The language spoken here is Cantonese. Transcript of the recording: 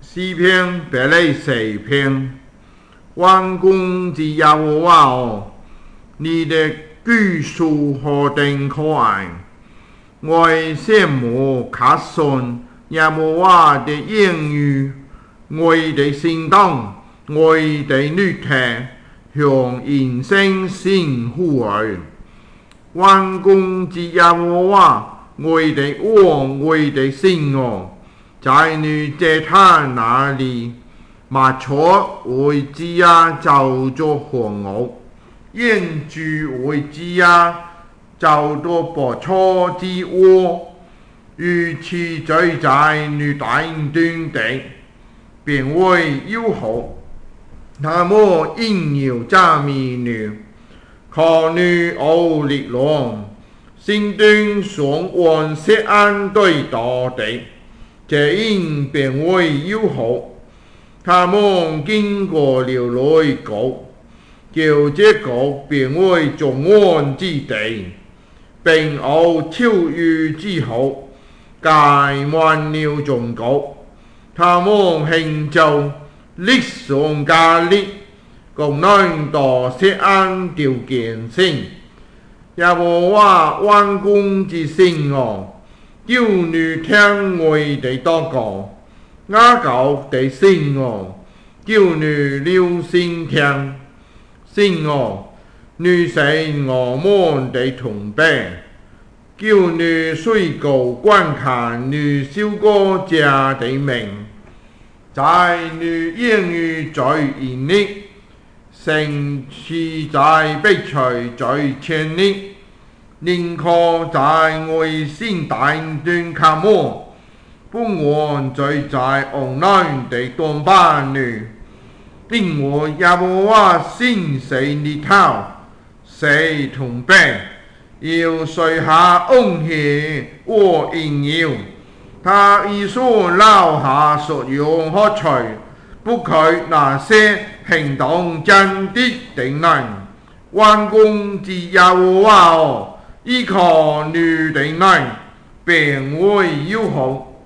诗篇104篇，万军之耶和华哦，你的居所何等可爱！我羡慕卡顺耶和华的言语，我的心动，我的律题，向人生信呼儿。万军之耶和华，我的王，我的心哦。在你在他那里，麻雀为鸡鸭叫做黄牛，燕子为鸡鸭叫做白错之窝。与其聚在你大端地，便为友好。他们应有这美女，可女傲力量，心端上岸石安对大地。这因便为友好，他们经过了内谷，叫这谷便为众安之地，并有超越之好，盖满了众国。他们行就力上加力，共能到石安条件性，耶和华万军之圣哦。叫你聽我哋禱告，雅各的聖哦，叫你留心聽，聖哦，你是我們的同伴，叫你睡覺觀看你小哥家的名，在你言語最嚴厲，誠實在必隨最前列。寧可在我心大端看我，不願聚在online的當班裏，因我耶和華心是你頭，是同伴，要垂下恩許和榮耀。他以所留下所用可除，不許那些行動真的敵人。萬軍之耶和華哦，依靠你的人，便會友好。